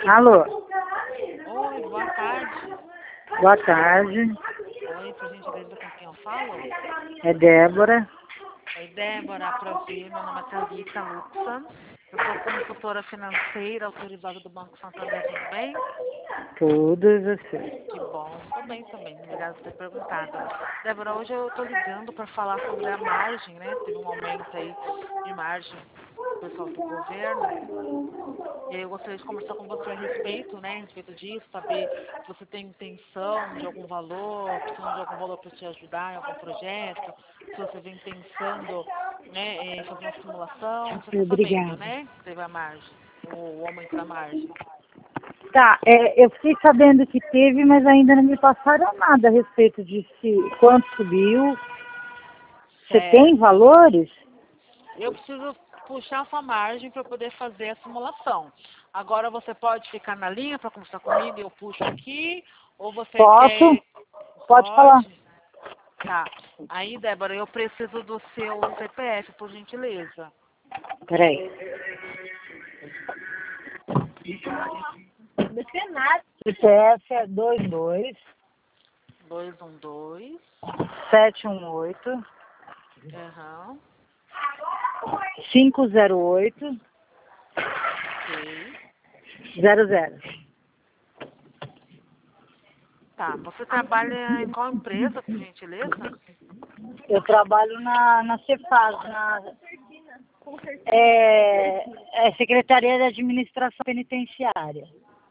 Alô, Oi, boa tarde. boa tarde. Oi, por gentileza, com quem eu falo? É Débora. Oi, Débora, prazer. Meu nome é Thalita Luxa. Eu sou consultora financeira autorizada do Banco Santander, tudo bem? Tudo e você? Que bom, estou bem também. Obrigada por ter perguntado. Débora, hoje eu estou ligando para falar sobre a margem, né? Teve um aumento aí de margem por pessoal do governo. E aí eu gostaria de conversar com você a respeito disso, saber se você tem intenção de algum valor, precisando de algum valor para te ajudar em algum projeto, se você vem pensando, né, em fazer uma simulação. Você está sabendo, Obrigada. né? Que teve a margem, o aumento da margem. Tá, eu fiquei sabendo que teve, mas ainda não me passaram nada a respeito de quanto subiu. Você tem Certo. valores? Eu preciso puxar sua margem para poder fazer a simulação. Agora você pode ficar na linha para conversar comigo e eu puxo aqui, ou você Posso? quer... Pode falar. Pode? Tá. Aí, Débora, eu preciso do seu CPF, por gentileza. Peraí. CPF é 22 212. 718 Aham. 508 Ok. 00. Tá. Você trabalha em qual empresa, por gentileza? Eu trabalho na Cefaz, Secretaria de Administração Penitenciária.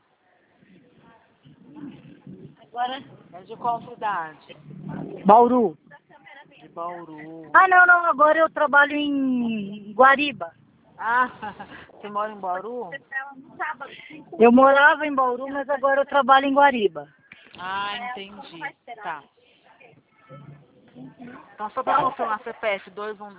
É de qual cidade? Bauru. De Bauru. Ah, não, agora eu trabalho em Guariba. Ah, você mora em Bauru? Eu morava em Bauru, mas agora eu trabalho em Guariba. Ah, entendi. Tá. Então, só para confirmar, CPF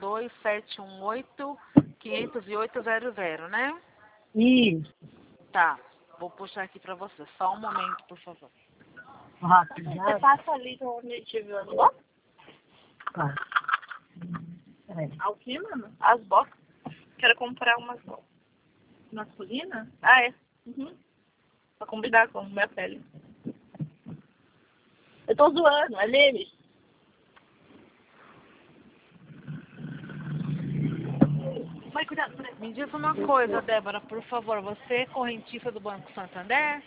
212-718-508-00, né? Isso. Tá. Vou puxar aqui para você. Só um momento, por favor. Rápido. Você passa ali onde a gente viu as boxes? Tá. Peraí. Ah, o que, mano? As boxes. Quero comprar umas boxes. Masculina? Ah, é. Uhum. Pra combinar com minha pele. Eu tô zoando, é meme. Vai, cuidado, cuidado. Me diz uma coisa, Débora, por favor. Você é correntista do Banco Santander?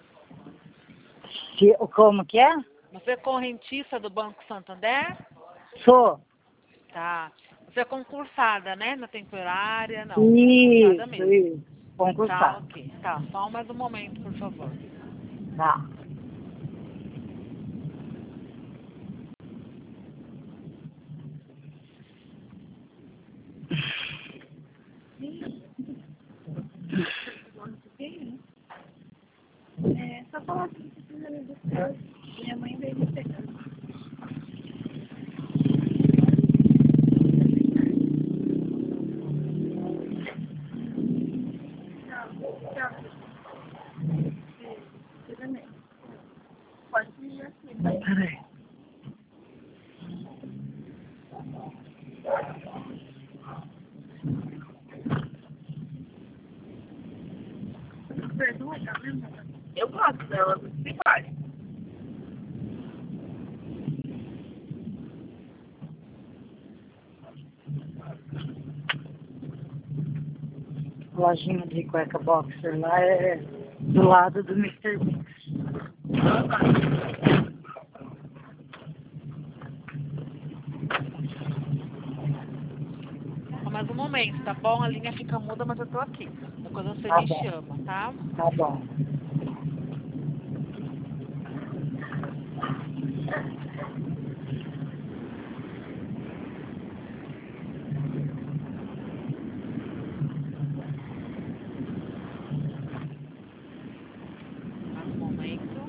Como que é? Você é correntista do Banco Santander? Sou. Tá. Você é concursada, né? Na temporária? Não, concursada Isso, mesmo. isso. Tá, Concursado. ok. Tá, só mais um momento, por favor. Tá. É, só falar que precisa me buscar. Minha mãe veio me pegar. Você também. Pode ir assim. Peraí. Perdoa, tá vendo? Eu gosto dela, você vai. Lojinha de cueca boxer lá é do lado do Mr. Mix. Só mais um momento, tá bom? A linha fica muda, mas eu tô aqui. Depois você Tá me bom, chama, tá? tá bom. Mais um momento.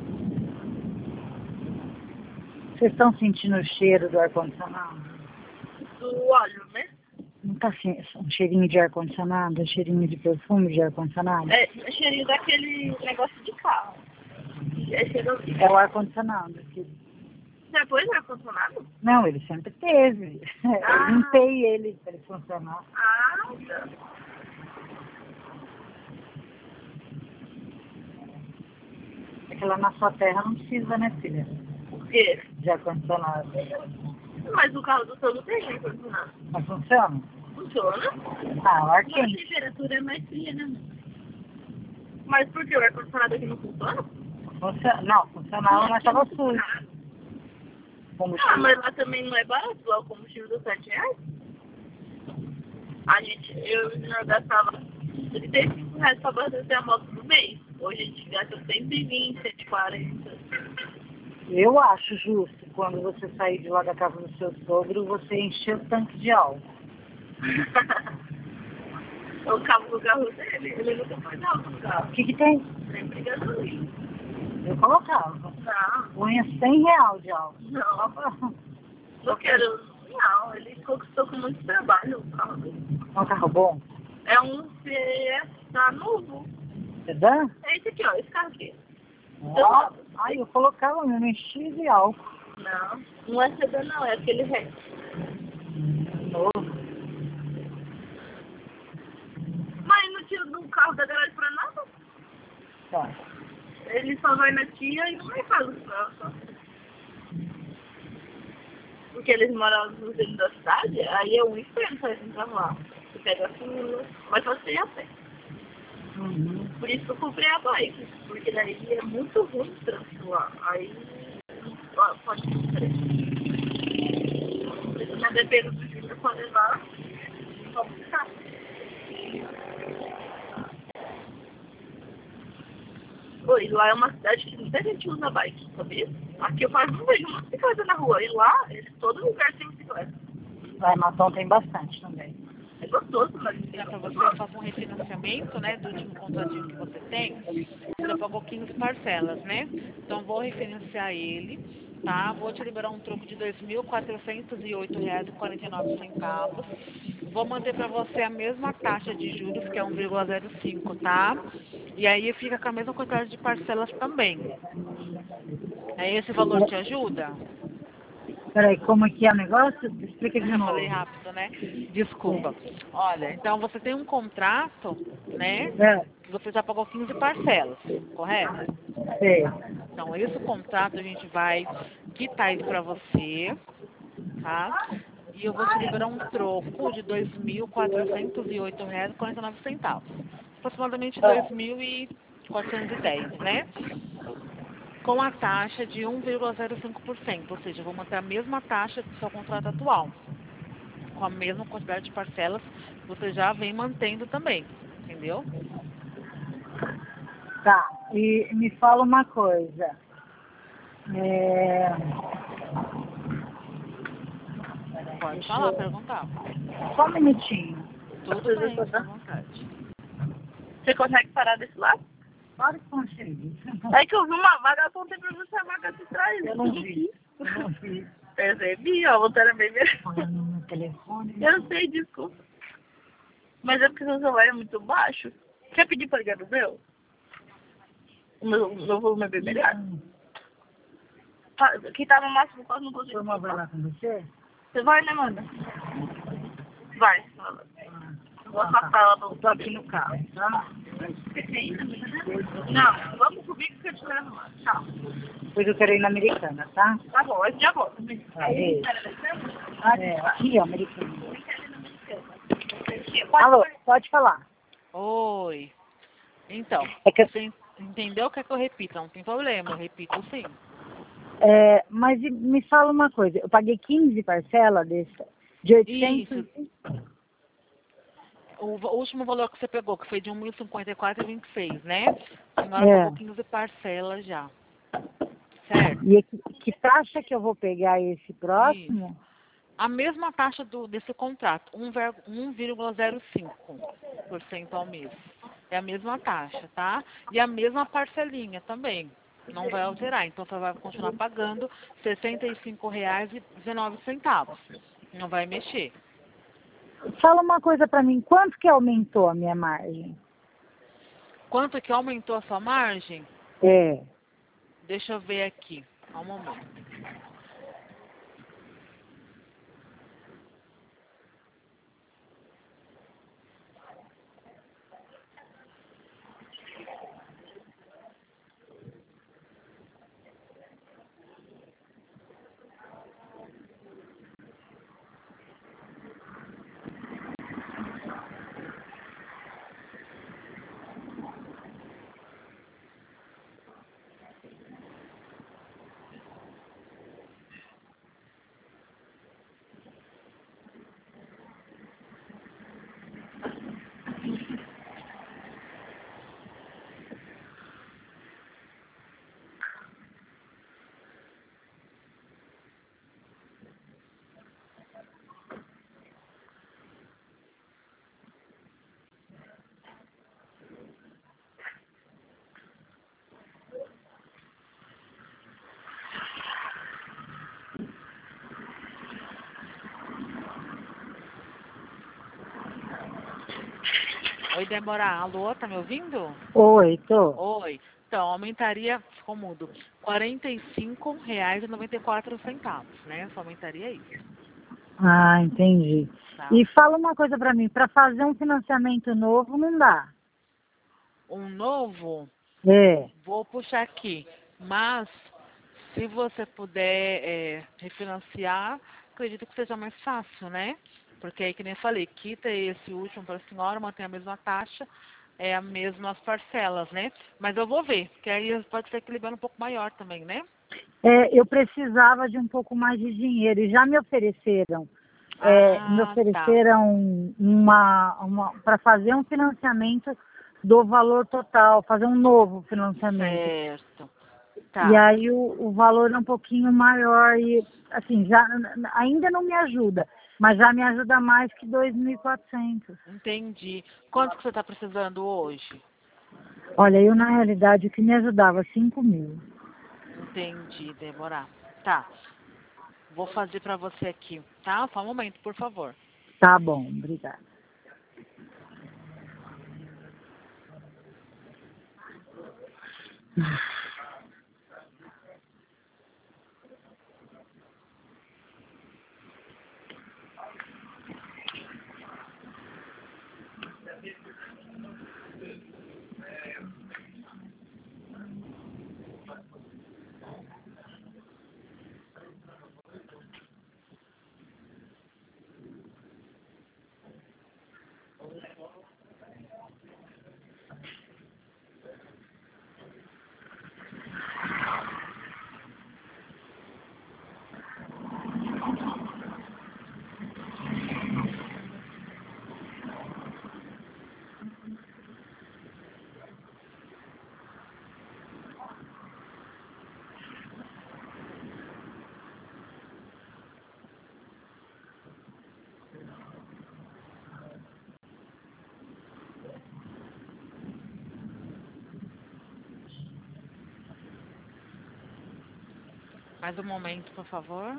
Vocês estão sentindo o cheiro do ar-condicionado? Do óleo, né? Não tá assim, um cheirinho de ar-condicionado, um cheirinho de perfume de ar-condicionado? É, o cheirinho daquele negócio de carro. É cheiro... É o ar-condicionado. Depois é ar-condicionado? Não, ele sempre teve. Ah. Eu limpei ele para ele funcionar. Ah, tá. É que lá na sua terra não precisa, né, filha? O quê? De ar-condicionado. Mas o carro do seu não tem ar-condicionado. Mas funciona? Funciona? Ah, o ar Mas a quente. temperatura é mais fria, né? Mas por que o ar-condicionado aqui não funciona? Não, funcionava, mas tava sujo. Ah, Combustível. mas lá também não é barato, lá o combustível dá R$7. A gente, eu e o senhor gastava R$35 pra abastecer a moto no mês. Hoje a gente gasta 120, 140. Eu acho justo, quando você sair de lá da casa do seu sogro, você encher o tanque de álcool. Eu cabo do carro dele, ele nunca foi álcool no O carro. que tem? Sempre gasolina. Eu colocava. Não, Punha R$100 de álcool. não. Não quero. Não, ele conquistou com muito trabalho o carro dele. É um carro bom? É um Fiesta novo. Sedã? É esse aqui, ó, esse carro aqui. Ó, ai, eu colocava mesmo, enchia de álcool. Não, não é sedã não, é aquele reto. Novo. Mas não tira do carro da garagem pra nada. Tá. Ele só vai na tia e não vai fazer o carro só. Porque eles moram no centro da cidade, aí é um inferno pra eles entrar lá. Você pega a fila, mas você ia a pé. Uhum. Por isso que eu comprei a bike, porque daí é muito ruim o trânsito lá. Aí pode ser. Mas depende do que você for levar, pode ficar. Oi, lá é uma cidade que muita gente usa bike, sabia? Aqui eu quase não vejo uma bicicleta na rua. E lá, todo lugar tem bicicleta. Lá em Matão tem bastante também. É gostoso, mas Para você, eu faço um refinanciamento, né, do último contratinho que você tem. Você já pagou 15 parcelas, né? Então, vou refinanciar ele, tá? Vou te liberar um troco de R$ 2.408,49. Vou manter para você a mesma taxa de juros, que é 1,05, tá? E aí fica com a mesma quantidade de parcelas também. Aí esse valor te ajuda? Peraí, como é que é o negócio? Explica de Já novo. falei rápido, né? Desculpa. Olha, então você tem um contrato, né? É, Que você já pagou 15 parcelas, correto? sei. Então, esse contrato a gente vai quitar ele para você, tá? E eu vou te liberar um troco de R$ 2.408,49. Aproximadamente 2.410, né? Com a taxa de 1,05%, ou seja, eu vou manter a mesma taxa do seu contrato atual, com a mesma quantidade de parcelas, você já vem mantendo também, entendeu? Tá, e me fala uma coisa. É... Pode falar, perguntar. Só um minutinho. Tudo bem, fica à vontade. você consegue parar desse lado? Claro que consigo. É que eu vi uma vaga, apontei pra você a vaga de trás. Eu não vi. Eu não vi. Percebi, ó, você era bem melhor. Olha no meu telefone. Eu sei, desculpa. Mas é porque seu celular é muito baixo. Quer pedir pra ligar do meu? O meu volume é bem melhor. Tá, que tá no máximo, quase não consigo. Turma vai lá com você? Você vai, né, mano? Vai. Vou afastar ela do... Eu tô aqui no carro, tá? Não, vamos comigo que eu te levo lá. Tchau. Depois eu quero ir na Americana, tá? Tá bom, eu já volto. Tá, beijo. É, aqui, ó, Americana. Pode- Alô, pode falar. Oi. Então, É que, você entendeu o que é que eu repito? Não tem problema, eu repito sim. mas me fala uma coisa. Eu paguei 15 parcelas de 800. Isso. O último valor que você pegou, que foi de 1.054,26, né? A senhora É. pagou 15 parcelas já. Certo? E que taxa que eu vou pegar esse próximo? A mesma taxa desse contrato, 1,05% ao mês. É a mesma taxa, tá? E a mesma parcelinha também. Não vai alterar. Então, você vai continuar pagando R$ 65,19. Não vai mexer. Fala uma coisa pra mim. Quanto que aumentou a minha margem? Quanto que aumentou a sua margem? É. Deixa eu ver aqui. Só um momento. Oi, Débora. Alô, tá me ouvindo? Oi, tô. Oi. Então, aumentaria, ficou mudo, R$ 45,94, né? Só aumentaria isso, Ah, entendi. tá? E fala uma coisa pra mim, pra fazer um financiamento novo não dá. Um novo, É. vou puxar aqui, mas se você puder refinanciar, acredito que seja mais fácil, né? Porque aí, que nem eu falei, quita esse último para a senhora, mantém a mesma taxa, as mesmas parcelas, né? Mas eu vou ver, porque aí pode ser que libere um pouco maior também, né? Eu precisava de um pouco mais de dinheiro e já me ofereceram. Me Ah, tá. ofereceram para fazer um financiamento do valor total, fazer um novo financiamento. Certo. E Tá. aí o valor é um pouquinho maior e assim, já ainda não me ajuda, mas já me ajuda mais que 2.400. Entendi. Quanto que você está precisando hoje? Olha, eu na realidade o que me ajudava 5.000. Entendi, Débora. Tá. Vou fazer para você aqui, tá? Só um momento, por favor. Tá bom, obrigada. Mais um momento, por favor.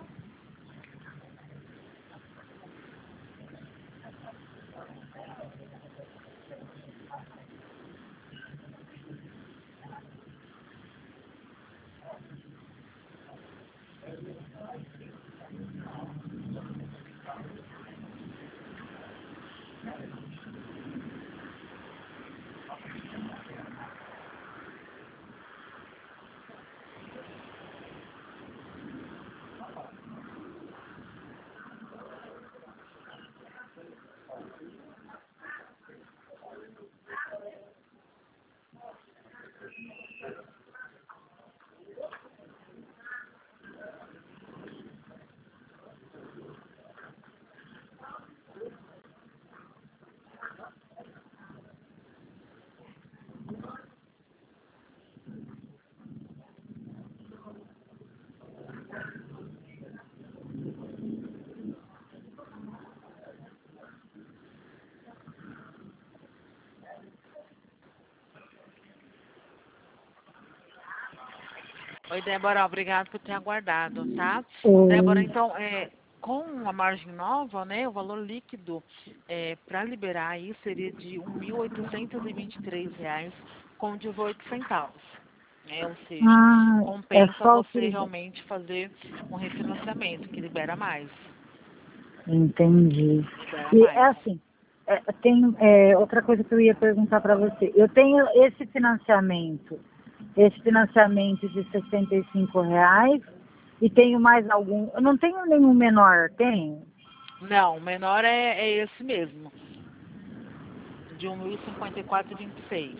Oi, Débora, obrigado por ter aguardado, tá? Débora, Oi. então, com a margem nova, né, o valor líquido para liberar aí seria de R$ 1.823 com 18 centavos, né? Ou seja, Ah, é compensa só o você que... realmente fazer um refinanciamento, que libera mais, Entendi. libera E é mais. assim, tem outra coisa que eu ia perguntar para você. Eu tenho esse financiamento de R$ 65 e tenho mais algum. Eu não tenho nenhum menor, tenho? Não, o menor é esse mesmo, de 1.054,26.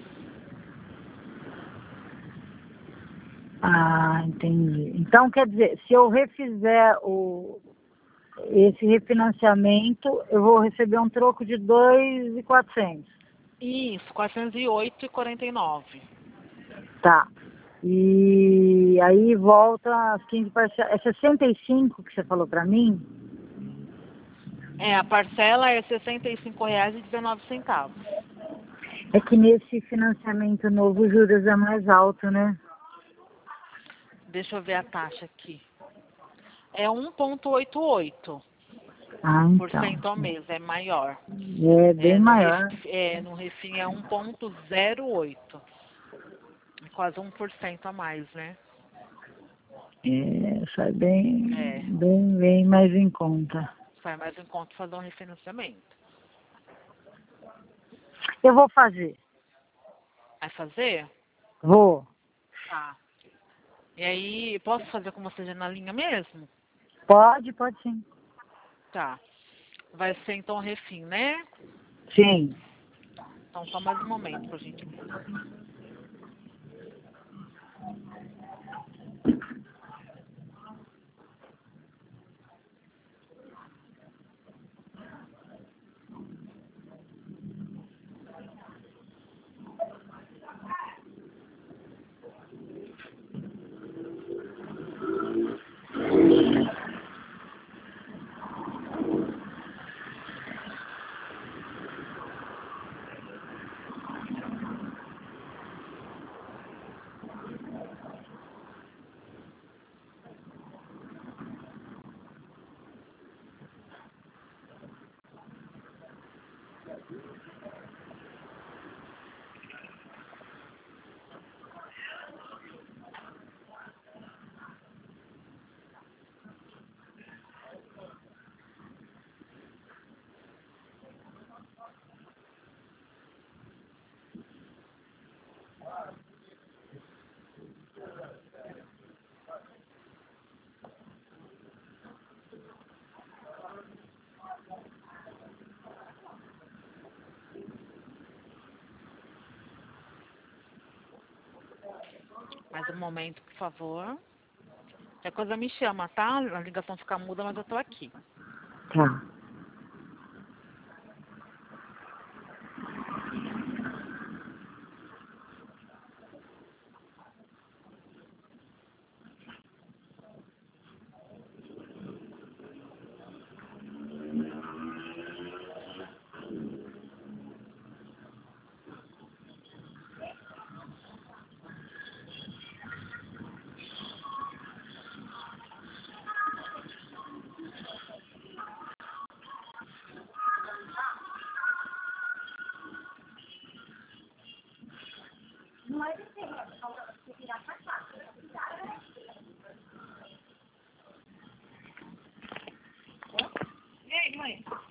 Ah, entendi. Então, quer dizer, se eu refizer esse refinanciamento, eu vou receber um troco de 2.400. Isso, 408,49. Tá. E aí volta as 15 parcelas. É 65 que você falou para mim? A parcela é R$ 65,19. É que nesse financiamento novo os juros é mais alto, né? Deixa eu ver a taxa aqui. É 1,88. Ah, por então. cento ao mês, é maior. É bem maior. No Refim é 1,08. Quase 1% a mais, né? É, sai bem, É, bem mais em conta. sai mais em conta fazer um refinanciamento. Eu vou fazer. Vai fazer? Vou. Tá. E aí, posso fazer com você já na linha mesmo? Pode sim. Tá. Vai ser então Refim, né? Sim. Então só mais um momento, por gentileza. Mais um momento, por favor. Qualquer coisa me chama, tá? A ligação fica muda, mas eu tô aqui. Tá. E aí, mãe?